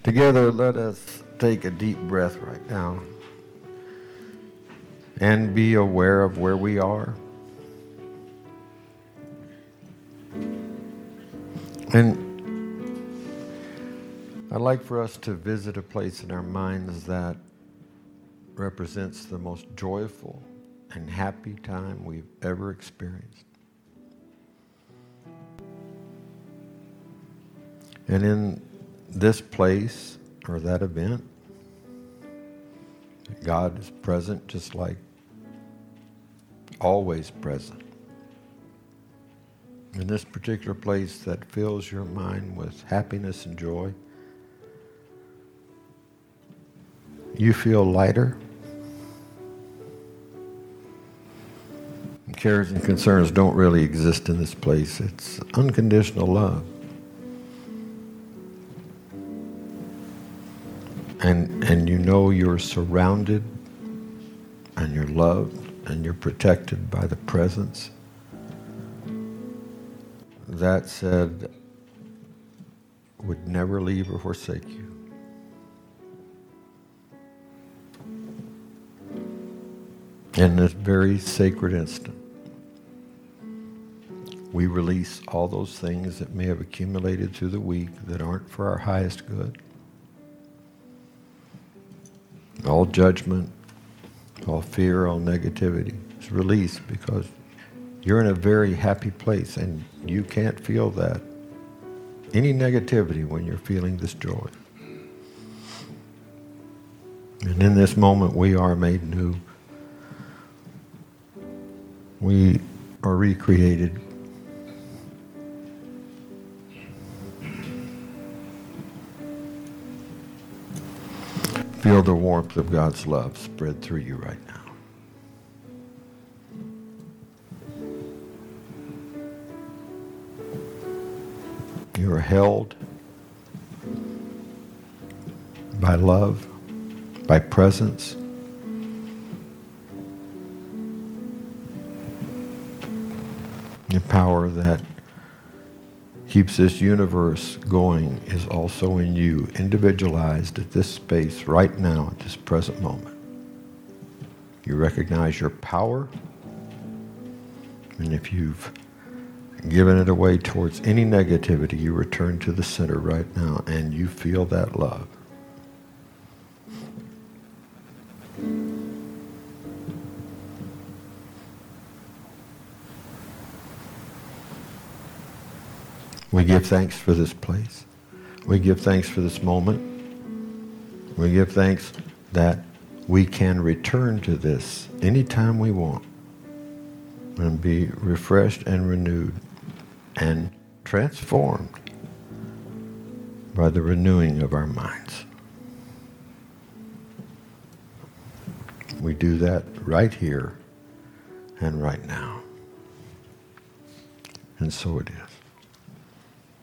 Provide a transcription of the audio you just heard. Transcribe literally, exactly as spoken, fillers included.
Together, let us take a deep breath right now and be aware of where we are. And I'd like for us to visit a place in our minds that represents the most joyful and happy time we've ever experienced. And in this place or that event, God is present, just like always present. In this particular place that fills your mind with happiness and joy, you feel lighter. Cares and concerns don't really exist in this place. It's unconditional love. And, and you know you're surrounded and you're loved and you're protected by the presence. That said, would never leave or forsake you. In this very sacred instant, we release all those things that may have accumulated through the week that aren't for our highest good. All judgment, all fear, all negativity is released because you're in a very happy place and you can't feel that. Any negativity when you're feeling this joy. And in this moment we are made new. We are recreated. Feel the warmth of God's love spread through you right now. You are held by love, by presence. The power that keeps this universe going is also in you, individualized at this space right now, at this present moment. You recognize your power, and if you've given it away towards any negativity, you return to the center right now, and you feel that love. We give thanks for this place. We give thanks for this moment. We give thanks that we can return to this anytime we want and be refreshed and renewed and transformed by the renewing of our minds. We do that right here and right now. And so it is.